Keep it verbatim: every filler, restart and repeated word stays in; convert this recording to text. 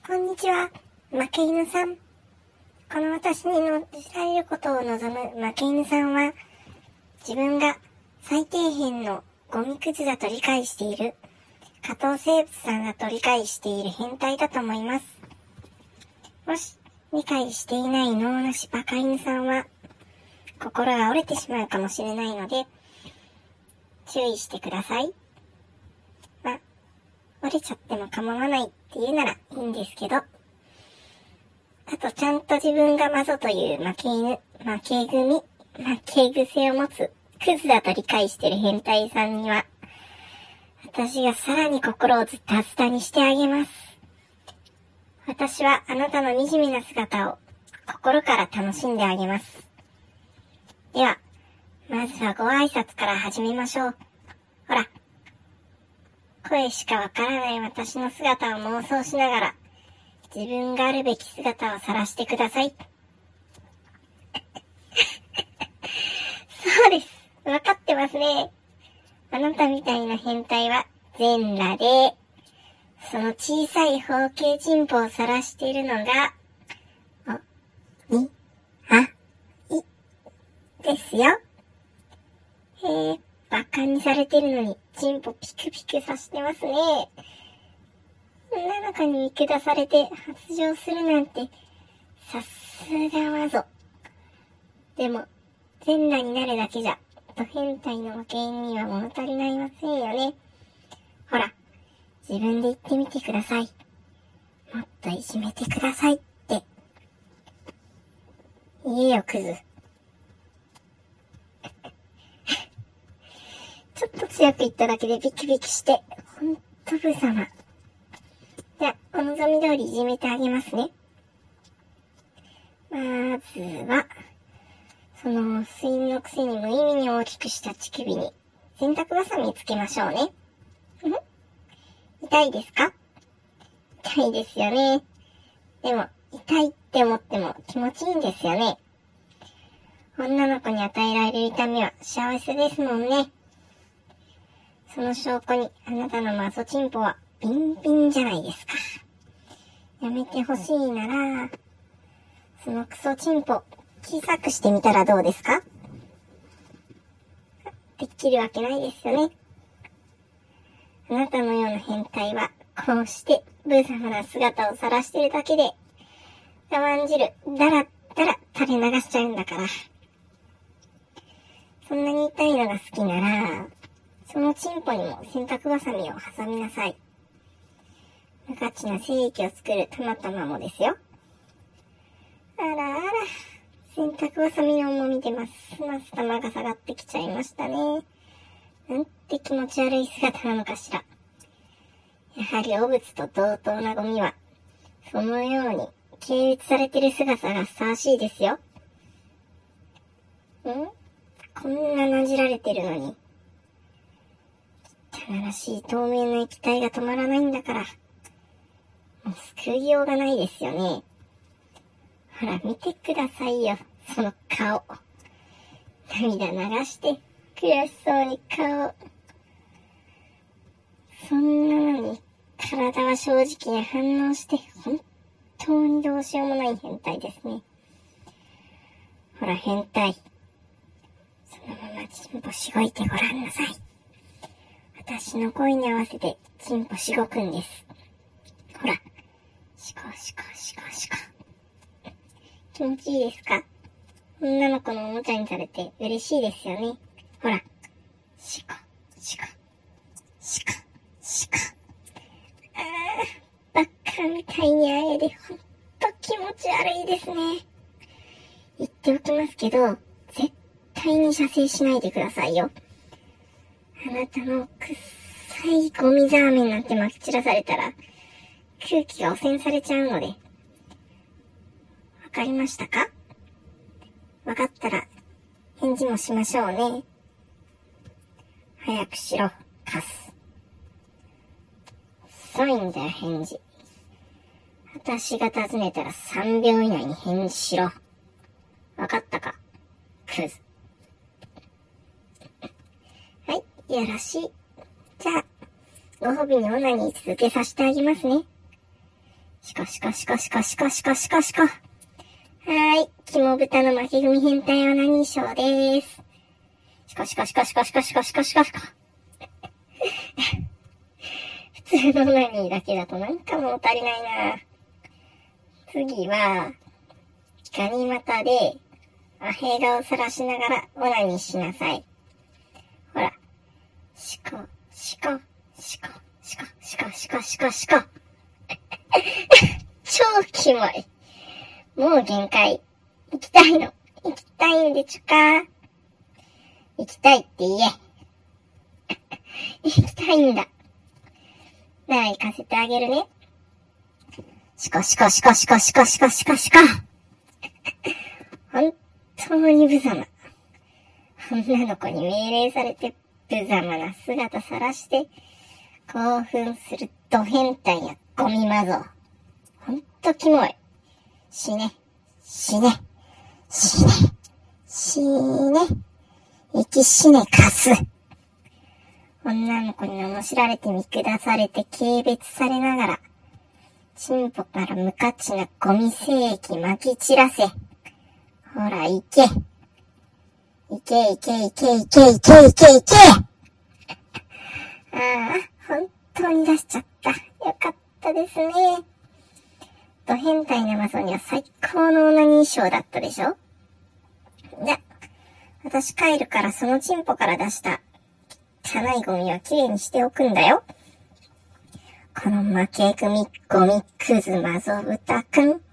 こんにちは、負け犬さん。この私に乗せられることを望む負け犬さんは、自分が最底辺のゴミくずだと理解している、下等生物さんだと理解している変態だと思います。もし、理解していない脳なしバカ犬さんは、心が折れてしまうかもしれないので、注意してください。ま、折れちゃっても構わないっていうならいいんですけど、あとちゃんと自分がマゾという負け犬、負け組、負け癖を持つクズだと理解してる変態さんには、私がさらに心をズタズタにしてあげます。私はあなたの惨めな姿を心から楽しんであげます。では、まずはご挨拶から始めましょう。ほら、声しかわからない私の姿を妄想しながら、自分があるべき姿を晒してください。そうです。わかってますね。あなたみたいな変態は全裸で、その小さい方形チンポを晒しているのが、お、に、あ、い、ですよ。へえ、バカにされてるのに、チンポピクピクさしてますね。女の子に見下されて発情するなんて、さすがマゾ。でも、全裸になるだけじゃ、ド変態の負け犬には物足りないませんよね。ほら、自分で言ってみてください。もっといじめてくださいって。言えよ、クズ。ちょっと強く言っただけでビクビクして、ほんと無様。じゃあ、お望み通りいじめてあげますね。まずは、その、睡眠のくせに無意味に大きくした乳首に、洗濯バサミつけましょうね。ん？痛いですか？痛いですよね。でも、痛いって思っても気持ちいいんですよね。女の子に与えられる痛みは幸せですもんね。その証拠に、あなたのマゾチンポはビンビンじゃないですか。やめてほしいなら、そのクソチンポ、小さくしてみたらどうですか？できるわけないですよね。あなたのような変態は、こうして無様な姿を晒してるだけで、我慢汁、だらだら垂れ流しちゃうんだから。そんなに痛いのが好きなら、そのチンポにも洗濯バサミを挟みなさい。無価値な精液を作るたまたまもですよ。あらあら、洗濯バサミの重みでますます玉が下がってきちゃいましたね。なんて気持ち悪い姿なのかしら。やはり汚物と同等なゴミは、そのように軽蔑されてる姿がふさわしいですよ。ん？こんななじられてるのに。汚らしい透明な液体が止まらないんだから、もう救いようがないですよね。ほら見てくださいよ、その顔。涙流して悔しそうに顔。そんなのに体は正直に反応して本当にどうしようもない変態ですね。ほら変態。そのままチンポしごいてごらんなさい。私の声に合わせてチンポしごくんです。ほら、しこしこしこしこ。気持ちいいですか？女の子のおもちゃにされて嬉しいですよね。ほら、しこしこしこしこ。あー、バカみたいにあえでほんと気持ち悪いですね。言っておきますけど、絶対に射精しないでくださいよ。あなたのくっさいゴミザーメンなんて撒き散らされたら空気が汚染されちゃうので。わかりましたか？わかったら返事もしましょうね。早くしろ、カス。遅いんだよ返事。私が尋ねたらさんびょう以内に返事しろ。わかったか？クズ。はい、よろしい。じゃあ、ご褒美にオナニー続けさせてあげますね。 しこしこしこしこしこしこしこしこ。はーい。肝豚の負け組変態オナニーショーでーす。しこしこしこしこしこしこしこしこしこ。普通のオナニーだけだとなんかもう足りないな。次は、ガニ股で、アヘ顔さらしながらオナニーしなさい。ほら。しこ、しこ、しこ、しこ、しこ、しこ、しこ、しこ。超キモい。もう限界。行きたいの。行きたいんでちゅか。行きたいって言え。行きたいんだ。なら行かせてあげるね。しこしこしこしこしこしこしこしこ。本当に無様。女の子に命令されて無様な姿さらして興奮するド変態やゴミマゾ。ほんとキモい。死ね。死ね。死ね。死ね。息死ねかす。女の子に罵られて見下されて軽蔑されながら、チンポから無価値なゴミ精液撒き散らせ。ほら、行け。行け行け行け行け行け行け行け。ああ、本当に出しちゃった。よかったですね。ド変態なマゾには最高のオナニーショーだったでしょ？じゃ、私帰るからそのチンポから出した汚いゴミはきれいにしておくんだよ。この負け組ゴミクズマゾ豚くん。